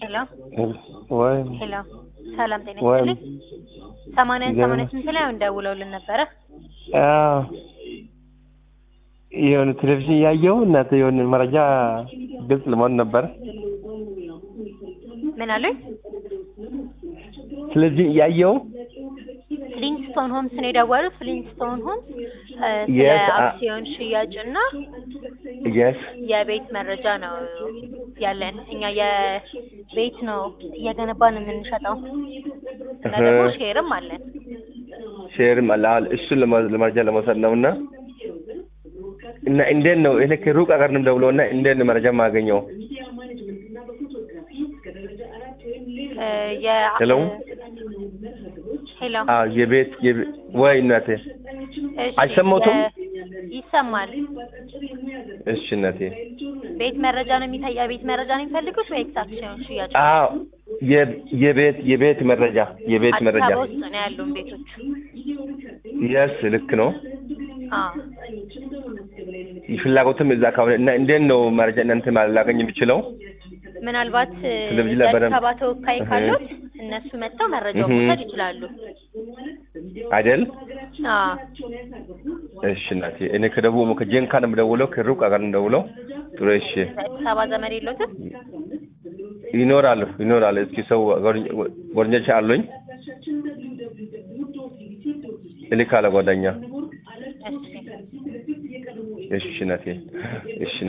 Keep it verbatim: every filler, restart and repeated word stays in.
ሄሎ ወይ ሄሎ ሰላም ጤና ወይ ይስጥልኝ። ሰማንያ ሰማንያ ስምንት ላይ እንደውለውልን ነበረ። አዎ የሆነ ቴሌቪዥን ያየው እናት የሆነ መረጃ ግልጽ ለመሆን ነበር። ምን አሉኝ? ቴሌቪዥን ያየው ፍሊንስቶን ሆምስ ነው የደወሉት። ፍሊንስቶን ሆምስ ስለ Yes, uh, አክሲዮን ሽያጭና yes የቤት መረጃ ነው ያለን። እኛ የቤት ነው እየገነባን የምንሸጠው እና ደግሞ እህ ሼርም አለን። ሼር ማላል እሱን ለማ- ለመረጃ ለመውሰድ ነውና እና እንዴት ነው እኔ ከሩቅ አገር ነው ደውሎና እንዴት ነው መረጃ ማገኘው? እ የ ሄሎ ሄሎ አዎ የቤት የቤ- ወይ እናቴ እሺ አይሰማዎትም? የ- ይሰማል። እሺ እናቴ ቤት መረጃ ነው የሚታይ የቤት መረጃ ነው የሚፈልጉት ወይስ አክሲዮን ሽያጭ? አዎ የ- የቤት የቤት መረጃ የቤት አዲስ መረጃ አበባ ውስጥ ነው ያሉን ቤቶች። የስ ልክ ነው። አዎ ፍላጎትም እዛ አካባቢ እና እንዴት ነው መረጃ እናንተ ላገኝ የምችለው? ምናልባት ቴሌቪዥን ላይ የአዲስ በደንብ አበባ ተወካይ እህ ካሉት እነሱ መጥተው መረጃውን እህ መውሰድ ይችላሉ። አይደል? አዎ እሺ እናቴ እኔ ከደቡብ ከጀንካ ነው የምደውለው ከሩቅ አገር ነው የምደውለው። ጥሩ እሺ አዲስ አበባ ዘመድ የለዎትም? ይኖራሉ ይኖራሉ። እስኪ ሰው ጓደኞች አሉኝ እልካለሁ ጓደኛ። እሺ እሺ እናቴ እሺ